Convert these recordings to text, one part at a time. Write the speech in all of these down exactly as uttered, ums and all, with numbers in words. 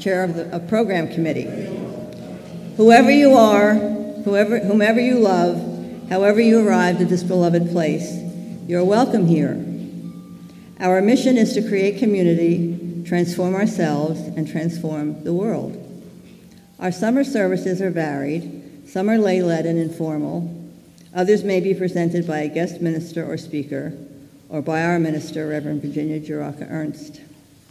chair of the of program committee. Whoever you are, whoever, whomever you love, however you arrived at this beloved place, you're welcome here. Our mission is to create community, transform ourselves, and transform the world. Our summer services are varied. Some are lay-led and informal. Others may be presented by a guest minister or speaker, or by our minister, Reverend Virginia Juraka Ernst.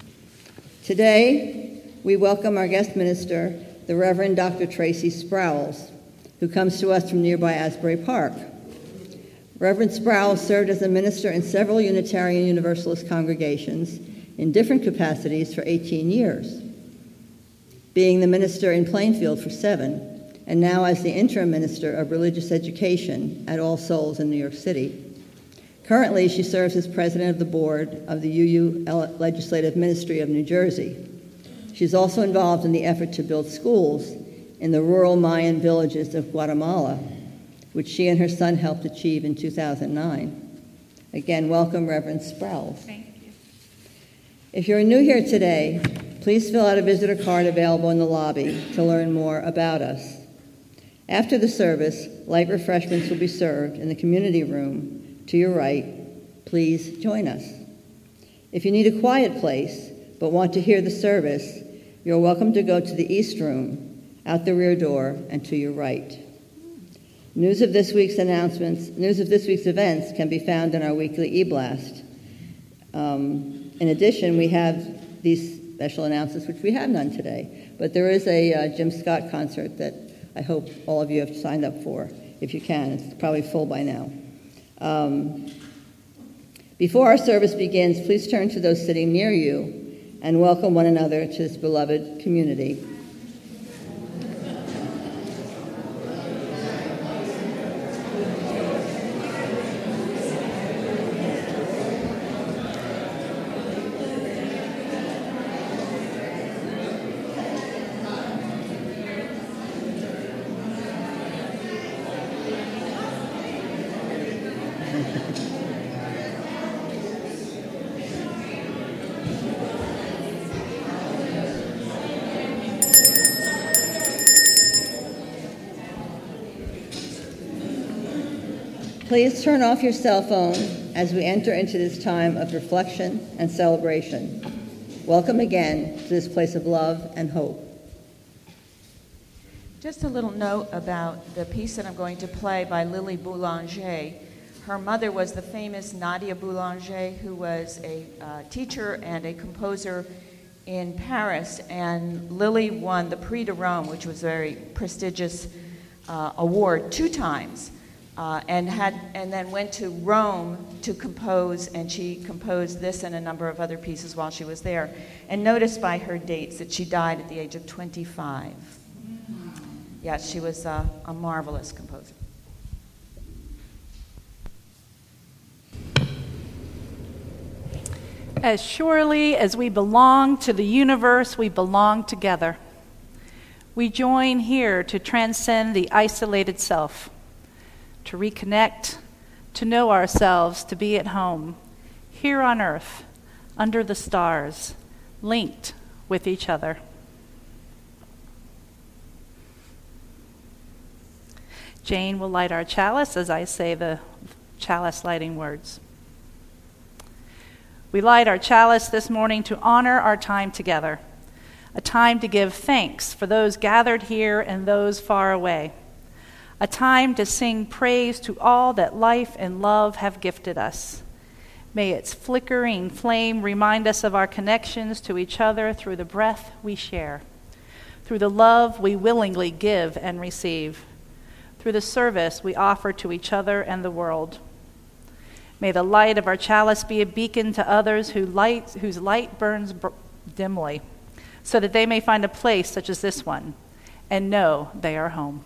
Today, we welcome our guest minister, the Reverend Doctor Tracy Sprowls, who comes to us from nearby Asbury Park. Reverend Sprowls served as a minister in several Unitarian Universalist congregations in different capacities for eighteen years, being the minister in Plainfield for seven, and now as the interim minister of religious education at All Souls in New York City. Currently, she serves as president of the board of the U U Legislative Ministry of New Jersey. She's also involved in the effort to build schools in the rural Mayan villages of Guatemala, which she and her son helped achieve in two thousand nine. Again, welcome, Reverend Sprowls. Thank you. If you're new here today, please fill out a visitor card available in the lobby to learn more about us. After the service, light refreshments will be served in the community room to your right. Please join us. If you need a quiet place but want to hear the service, you're welcome to go to the East Room, out the rear door, and to your right. News of this week's announcements, news of this week's events can be found in our weekly e-blast. Um, in addition, we have these special announcements, which we have none today, but there is a uh, Jim Scott concert that I hope all of you have signed up for, if you can. It's probably full by now. Um, before our service begins, please turn to those sitting near you and welcome one another to this beloved community. Please turn off your cell phone as we enter into this time of reflection and celebration. Welcome again to this place of love and hope. Just a little note about the piece that I'm going to play by Lily Boulanger. Her mother was the famous Nadia Boulanger, who was a uh, teacher and a composer in Paris, and Lily won the Prix de Rome, which was a very prestigious uh, award, two times. Uh, and had and then went to Rome to compose, and she composed this and a number of other pieces while she was there. And notice by her dates that she died at the age of twenty-five. Yes, she was uh, a marvelous composer. As surely as we belong to the universe, we belong together. We join here to transcend the isolated self, to reconnect, to know ourselves, to be at home, here on earth, under the stars, linked with each other. Jane will light our chalice as I say the chalice lighting words. We light our chalice this morning to honor our time together, a time to give thanks for those gathered here and those far away, a time to sing praise to all that life and love have gifted us. May its flickering flame remind us of our connections to each other through the breath we share, through the love we willingly give and receive, through the service we offer to each other and the world. May the light of our chalice be a beacon to others who light, whose light burns br- dimly, so that they may find a place such as this one and know they are home.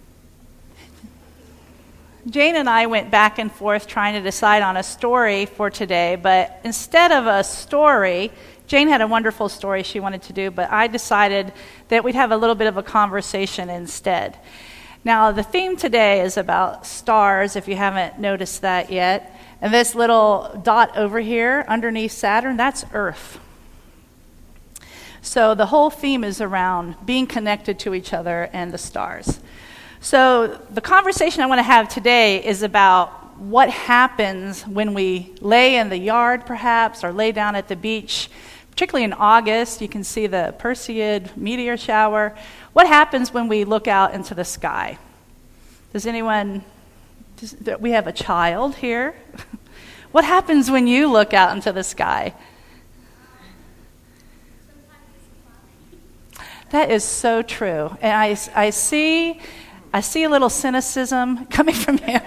Jane and I went back and forth trying to decide on a story for today, but instead of a story, Jane had a wonderful story she wanted to do, but I decided that we'd have a little bit of a conversation instead. Now, the theme today is about stars, if you haven't noticed that yet. And this little dot over here underneath Saturn, that's Earth. So the whole theme is around being connected to each other and the stars. So the conversation I want to have today is about what happens when we lay in the yard, perhaps, or lay down at the beach, particularly in August. You can see the Perseid meteor shower. What happens when we look out into the sky? Does anyone, does, we have a child here. What happens when you look out into the sky? That is so true. And I, I see I see a little cynicism coming from you.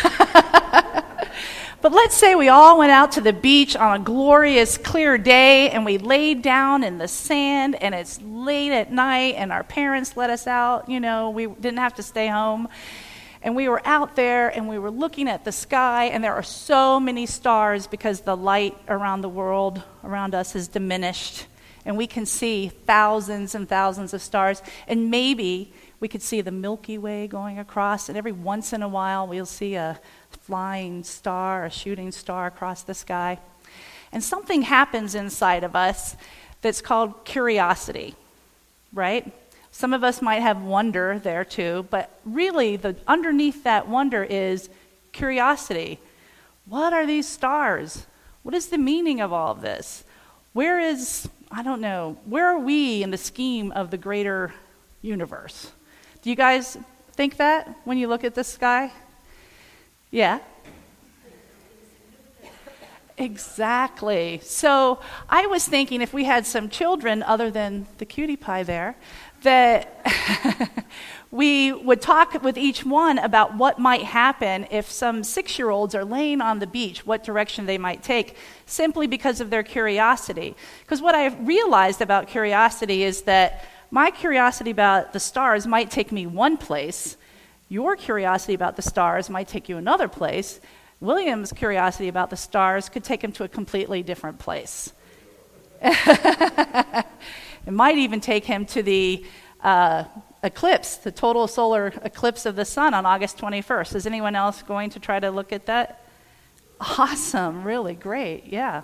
But let's say we all went out to the beach on a glorious, clear day, and we laid down in the sand, and it's late at night, and our parents let us out. You know, we didn't have to stay home. And we were out there, and we were looking at the sky, and there are so many stars because the light around the world, around us, is diminished. And we can see thousands and thousands of stars. And maybe we could see the Milky Way going across, and every once in a while we'll see a flying star, a shooting star across the sky. And something happens inside of us that's called curiosity, right? Some of us might have wonder there too, but really the underneath that wonder is curiosity. What are these stars? What is the meaning of all of this? Where is, I don't know, where are we in the scheme of the greater universe? Do you guys think that when you look at the sky? Yeah? Exactly. So I was thinking if we had some children other than the cutie pie there, that we would talk with each one about what might happen if some six-year-olds are laying on the beach, what direction they might take, simply because of their curiosity. Because what I've realized about curiosity is that my curiosity about the stars might take me one place. Your curiosity about the stars might take you another place. William's curiosity about the stars could take him to a completely different place. It might even take him to the uh, eclipse, the total solar eclipse of the sun on August twenty-first. Is anyone else going to try to look at that? Awesome, really great, yeah.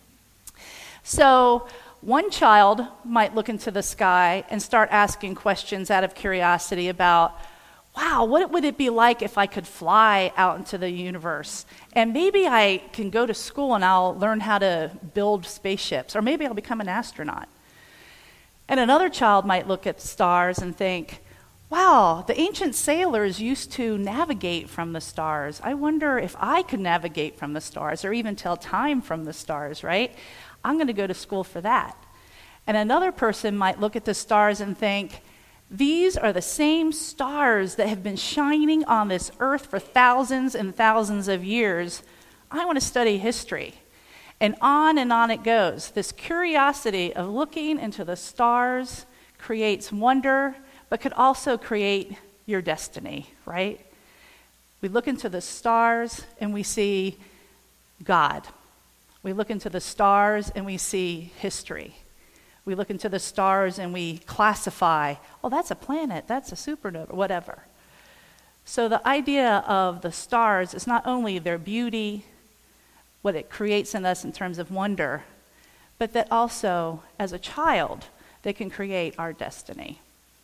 So one child might look into the sky and start asking questions out of curiosity about, wow, what would it be like if I could fly out into the universe? And maybe I can go to school and I'll learn how to build spaceships, or maybe I'll become an astronaut. And another child might look at the stars and think, wow, the ancient sailors used to navigate from the stars. I wonder if I could navigate from the stars, or even tell time from the stars, right? I'm going to go to school for that. And another person might look at the stars and think, these are the same stars that have been shining on this earth for thousands and thousands of years. I want to study history. And on and on it goes. This curiosity of looking into the stars creates wonder, but could also create your destiny, right? We look into the stars and we see God. We look into the stars and we see history. We look into the stars and we classify, oh, that's a planet, that's a supernova, whatever. So the idea of the stars is not only their beauty, what it creates in us in terms of wonder, but that also, as a child, they can create our destiny.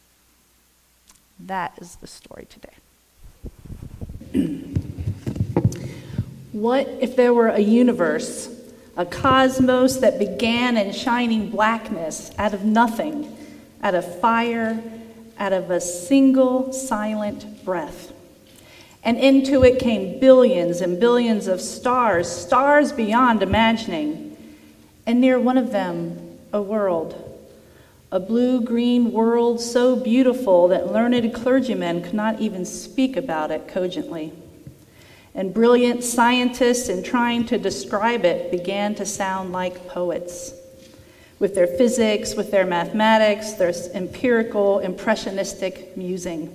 That is the story today. What if there were a universe, a cosmos that began in shining blackness out of nothing, out of fire, out of a single silent breath? And into it came billions and billions of stars, stars beyond imagining. And near one of them, a world, a blue-green world so beautiful that learned clergymen could not even speak about it cogently. And brilliant scientists, in trying to describe it, began to sound like poets, with their physics, with their mathematics, their empirical, impressionistic musing.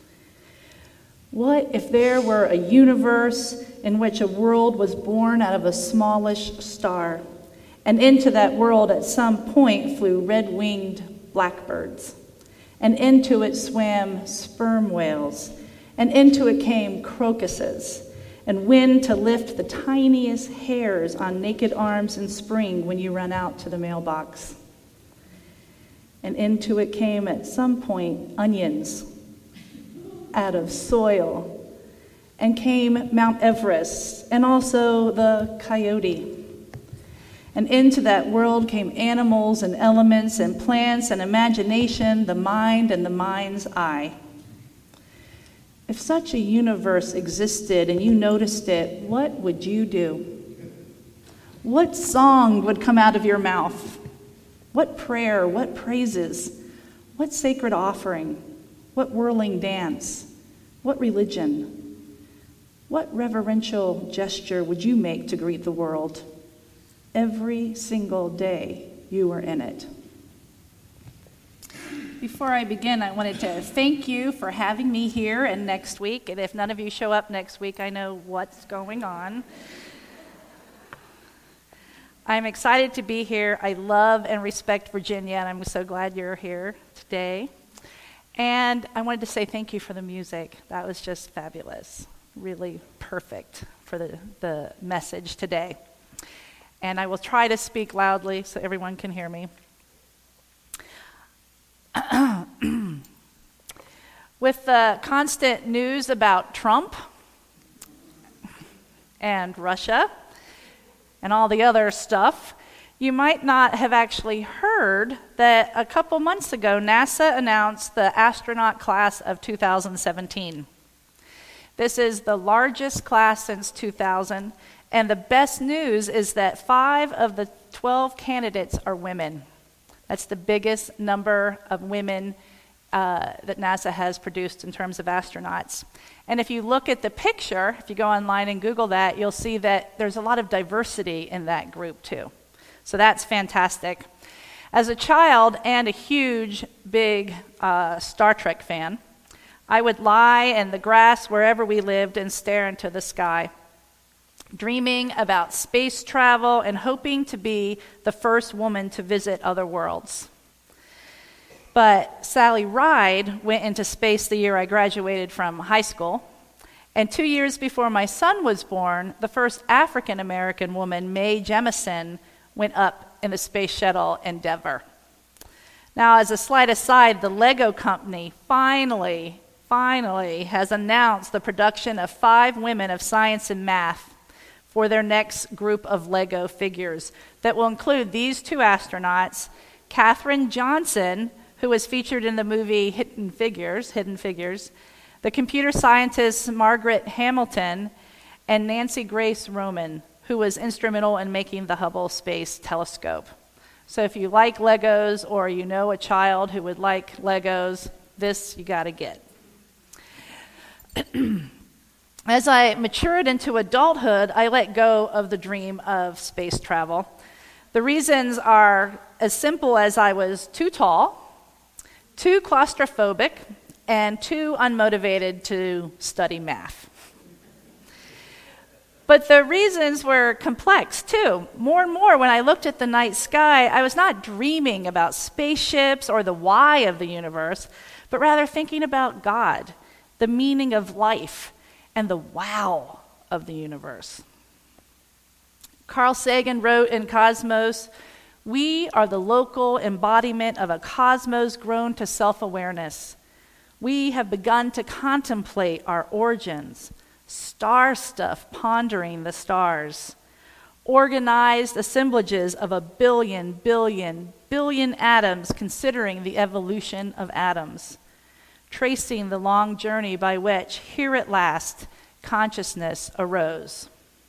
What if there were a universe in which a world was born out of a smallish star, and into that world at some point flew red-winged blackbirds, and into it swam sperm whales, and into it came crocuses, and wind to lift the tiniest hairs on naked arms in spring when you run out to the mailbox? and into it came at some point onions out of soil, and came Mount Everest, and also the coyote. And into that world came animals and elements and plants and imagination, the mind and the mind's eye. If such a universe existed and you noticed it, what would you do? What song would come out of your mouth? What prayer, what praises, what sacred offering, what whirling dance, what religion, what reverential gesture would you make to greet the world? Every single day you were in it. Before I begin, I wanted to thank you for having me here and next week. And if none of you show up next week, I know what's going on. I'm excited to be here. I love and respect Virginia, and I'm so glad you're here today. And I wanted to say thank you for the music. That was just fabulous. Really perfect for the, the message today. And I will try to speak loudly so everyone can hear me. With the constant news about Trump and Russia and all the other stuff, you might not have actually heard that a couple months ago, NASA announced the astronaut class of two thousand seventeen. This is the largest class since two thousand. And the best news is that five of the twelve candidates are women. That's the biggest number of women uh, that NASA has produced in terms of astronauts. And if you look at the picture, if you go online and Google that, you'll see that there's a lot of diversity in that group too. So that's fantastic. As a child and a huge, big uh, Star Trek fan, I would lie in the grass wherever we lived and stare into the sky, dreaming about space travel and hoping to be the first woman to visit other worlds. But Sally Ride went into space the year I graduated from high school, and two years before my son was born, the first African-American woman, Mae Jemison, went up in the space shuttle Endeavour. Now, as a slight aside, the Lego company finally, finally has announced the production of five women of science and math for their next group of Lego figures that will include these two astronauts, Katherine Johnson, who was featured in the movie Hidden Figures, Hidden Figures, the computer scientist Margaret Hamilton, and Nancy Grace Roman, who was instrumental in making the Hubble Space Telescope. So if you like Legos or you know a child who would like Legos, this you got to get. As I matured into adulthood, I let go of the dream of space travel. The reasons are as simple as I was too tall, too claustrophobic, and too unmotivated to study math. But the reasons were complex, too. More and more, when I looked at the night sky, I was not dreaming about spaceships or the why of the universe, but rather thinking about God, the meaning of life, and the wow of the universe. Carl Sagan wrote in Cosmos, "We are the local embodiment of a cosmos grown to self-awareness. We have begun to contemplate our origins, star stuff pondering the stars, organized assemblages of a billion, billion, billion atoms considering the evolution of atoms, tracing the long journey by which, here at last, consciousness arose."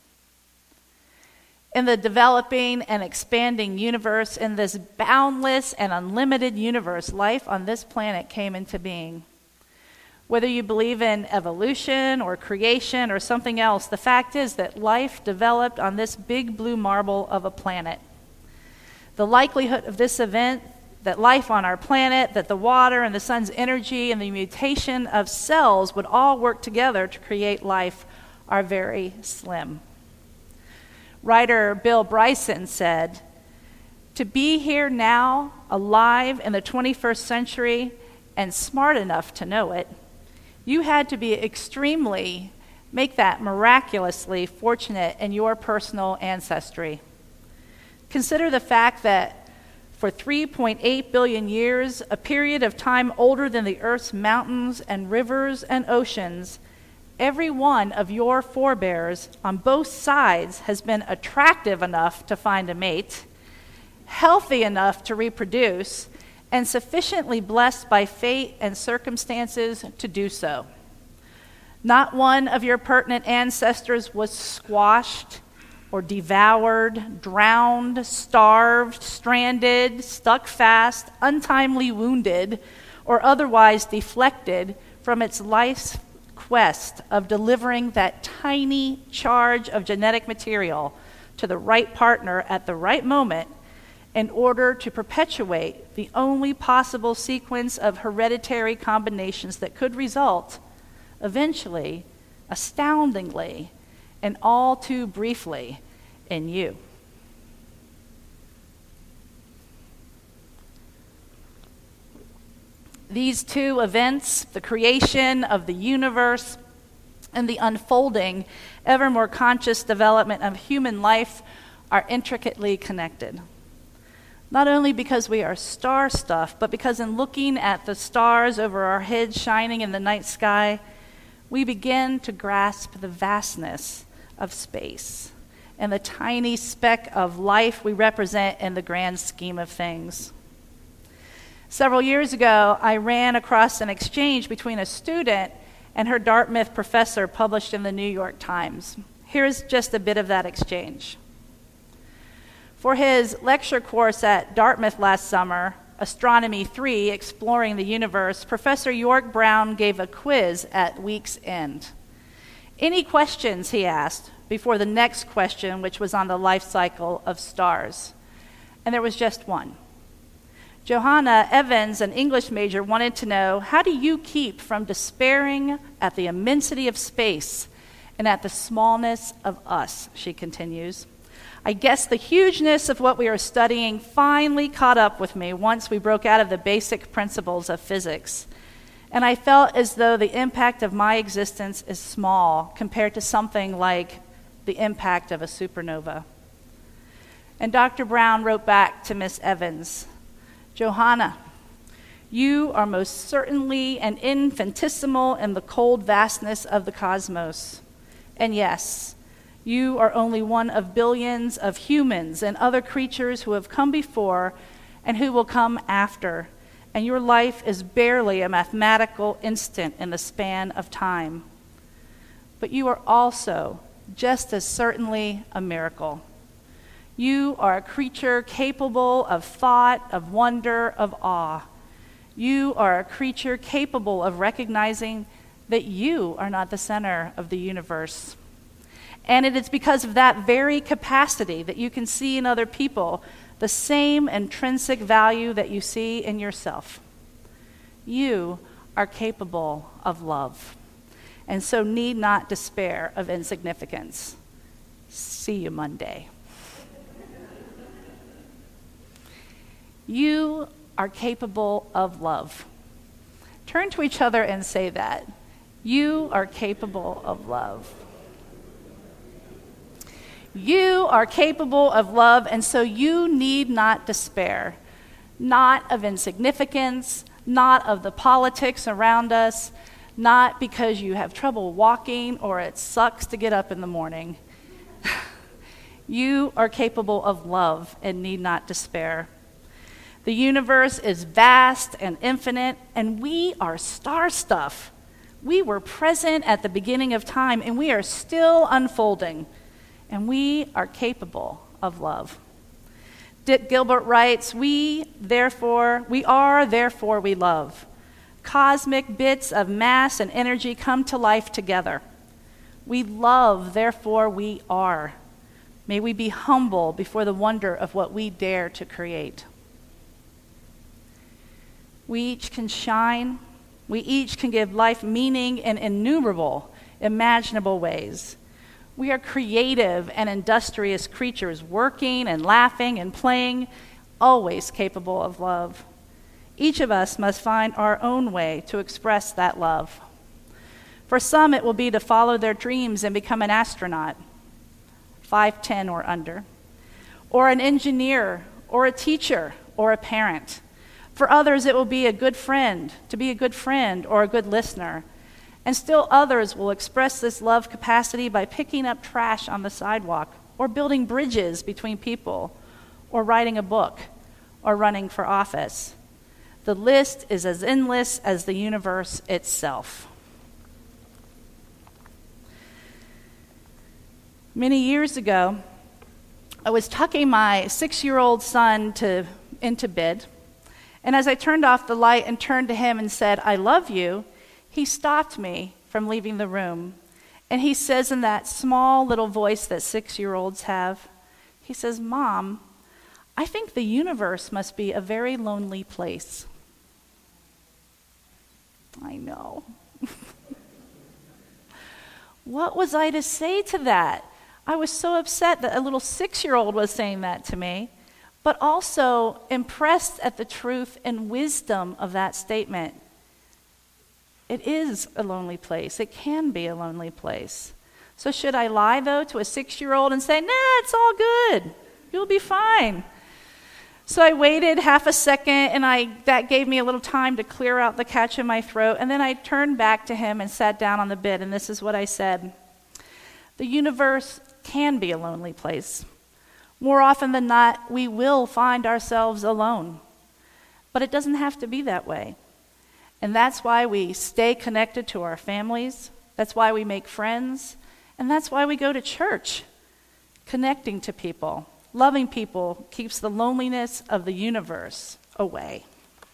In the developing and expanding universe, in this boundless and unlimited universe, life on this planet came into being. Whether you believe in evolution or creation or something else, the fact is that life developed on this big blue marble of a planet. The likelihood of this event, that life on our planet, that the water and the sun's energy and the mutation of cells would all work together to create life, are very slim. Writer Bill Bryson said, "To be here now, alive in the twenty-first century, and smart enough to know it, you had to be extremely, make that miraculously fortunate in your personal ancestry. Consider the fact that for three point eight billion years, a period of time older than the Earth's mountains and rivers and oceans, every one of your forebears on both sides has been attractive enough to find a mate, healthy enough to reproduce, and sufficiently blessed by fate and circumstances to do so. Not one of your pertinent ancestors was squashed or devoured, drowned, starved, stranded, stuck fast, untimely wounded, or otherwise deflected from its life's quest of delivering that tiny charge of genetic material to the right partner at the right moment in order to perpetuate the only possible sequence of hereditary combinations that could result, eventually, astoundingly, and all too briefly, in you. These two events, the creation of the universe and the unfolding, ever more conscious development of human life, are intricately connected. Not only because we are star stuff, but because in looking at the stars over our heads shining in the night sky, we begin to grasp the vastness of space and the tiny speck of life we represent in the grand scheme of things. Several years ago, I ran across an exchange between a student and her Dartmouth professor published in the New York Times. Here's just a bit of that exchange. For his lecture course at Dartmouth last summer, Astronomy three, Exploring the Universe, Professor York Brown gave a quiz at week's end. Any questions, he asked, before the next question, which was on the life cycle of stars? And there was just one. Johanna Evans, an English major, wanted to know, how do you keep from despairing at the immensity of space and at the smallness of us, she continues. I guess the hugeness of what we are studying finally caught up with me once we broke out of the basic principles of physics. And I felt as though the impact of my existence is small compared to something like the impact of a supernova. And Doctor Brown wrote back to Miss Evans, Johanna, you are most certainly an infinitesimal in the cold vastness of the cosmos. And yes, you are only one of billions of humans and other creatures who have come before and who will come after. And your life is barely a mathematical instant in the span of time. But you are also just as certainly a miracle. You are a creature capable of thought, of wonder, of awe. You are a creature capable of recognizing that you are not the center of the universe. And it is because of that very capacity that you can see in other people the same intrinsic value that you see in yourself. You are capable of love, and so need not despair of insignificance. See you Monday. You are capable of love. Turn to each other and say that. You are capable of love. You are capable of love, and so you need not despair. Not of insignificance, not of the politics around us, not because you have trouble walking or it sucks to get up in the morning. You are capable of love and need not despair. The universe is vast and infinite, and we are star stuff. We were present at the beginning of time, and we are still unfolding, and we are capable of love. Dick Gilbert writes, we therefore, we are, therefore we love. Cosmic bits of mass and energy come to life together. We love, therefore we are. May we be humble before the wonder of what we dare to create. We each can shine. We each can give life meaning in innumerable, imaginable ways. We are creative and industrious creatures, working and laughing and playing, always capable of love. Each of us must find our own way to express that love. For some, it will be to follow their dreams and become an astronaut, five ten or under, or an engineer, or a teacher, or a parent. For others, it will be a good friend, to be a good friend or a good listener. And still others will express this love capacity by picking up trash on the sidewalk, or building bridges between people, or writing a book, or running for office. The list is as endless as the universe itself. Many years ago, I was tucking my six-year-old son to, into bed, and as I turned off the light and turned to him and said, "I love you," he stopped me from leaving the room. And he says in that small little voice that six-year-olds have, he says, "Mom, I think the universe must be a very lonely place." I know. What was I to say to that? I was so upset that a little six-year-old was saying that to me, but also impressed at the truth and wisdom of that statement. It is a lonely place. It can be a lonely place. So should I lie, though, to a six-year-old and say, "Nah, it's all good. You'll be fine"? So I waited half a second, and I that gave me a little time to clear out the catch in my throat, and then I turned back to him and sat down on the bed, and this is what I said. The universe can be a lonely place. More often than not, we will find ourselves alone. But it doesn't have to be that way. And that's why we stay connected to our families. That's why we make friends. And that's why we go to church. Connecting to people, loving people keeps the loneliness of the universe away.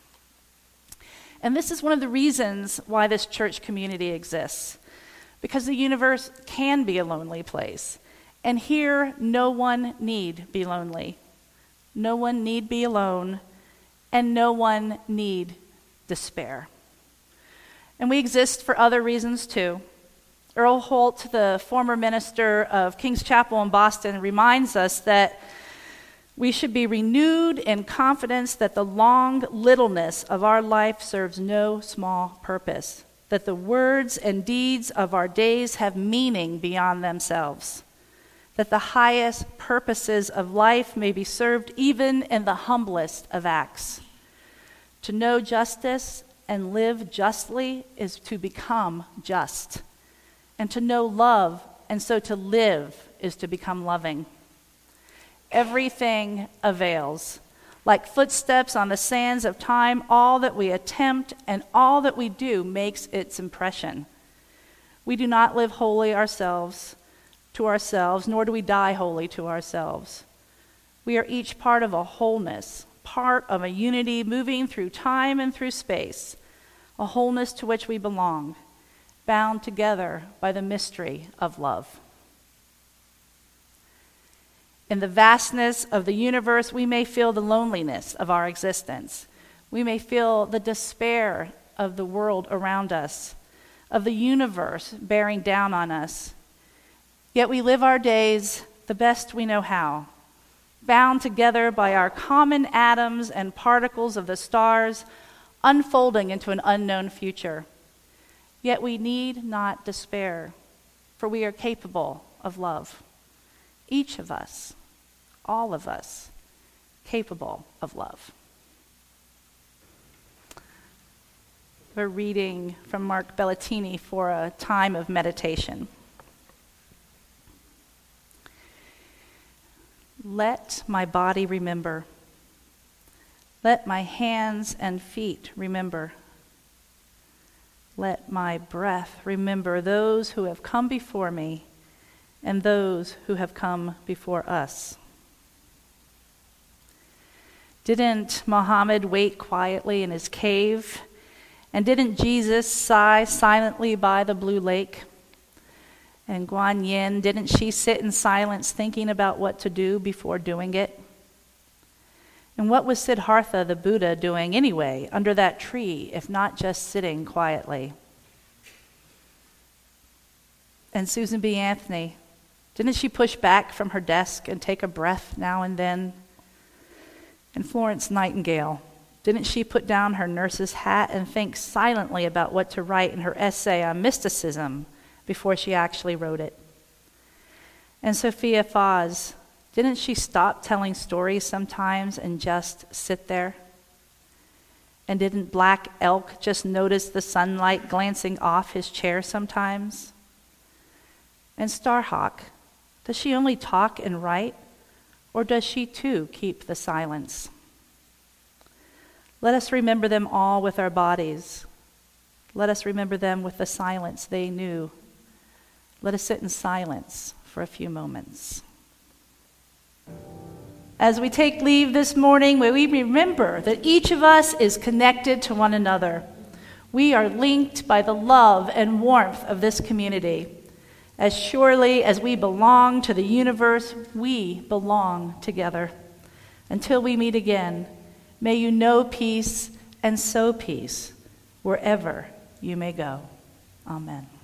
And this is one of the reasons why this church community exists. Because the universe can be a lonely place. And here, no one need be lonely. No one need be alone. And no one need despair. And we exist for other reasons too. Earl Holt, the former minister of King's Chapel in Boston, reminds us that we should be renewed in confidence that the long littleness of our life serves no small purpose, that the words and deeds of our days have meaning beyond themselves, that the highest purposes of life may be served even in the humblest of acts. To know justice and live justly is to become just. And to know love and so to live is to become loving. Everything avails. Like footsteps on the sands of time, all that we attempt and all that we do makes its impression. We do not live wholly ourselves to ourselves, nor do we die wholly to ourselves. We are each part of a wholeness, part of a unity moving through time and through space, a wholeness to which we belong, bound together by the mystery of love. In the vastness of the universe, we may feel the loneliness of our existence. We may feel the despair of the world around us, of the universe bearing down on us. Yet we live our days the best we know how, bound together by our common atoms and particles of the stars, unfolding into an unknown future. Yet we need not despair, for we are capable of love. Each of us, all of us, capable of love. We're reading from Mark Bellatini for a time of meditation. Let my body remember. Let my hands and feet remember. Let my breath remember those who have come before me and those who have come before us. Didn't Muhammad wait quietly in his cave? And didn't Jesus sigh silently by the blue lake? And Guan Yin, didn't she sit in silence thinking about what to do before doing it? And what was Siddhartha the Buddha doing anyway under that tree, if not just sitting quietly? And Susan B. Anthony, didn't she push back from her desk and take a breath now and then? And Florence Nightingale, didn't she put down her nurse's hat and think silently about what to write in her essay on mysticism before she actually wrote it? And Sophia Faz, Didn't she stop telling stories sometimes and just sit there? And didn't Black Elk just notice the sunlight glancing off his chair sometimes? And Starhawk, does she only talk and write, or does she too keep the silence? Let us remember them all with our bodies. Let us remember them with the silence they knew. Let us sit in silence for a few moments. As we take leave this morning, may we remember that each of us is connected to one another. We are linked by the love and warmth of this community. As surely as we belong to the universe, we belong together. Until we meet again, may you know peace and sow peace wherever you may go. Amen.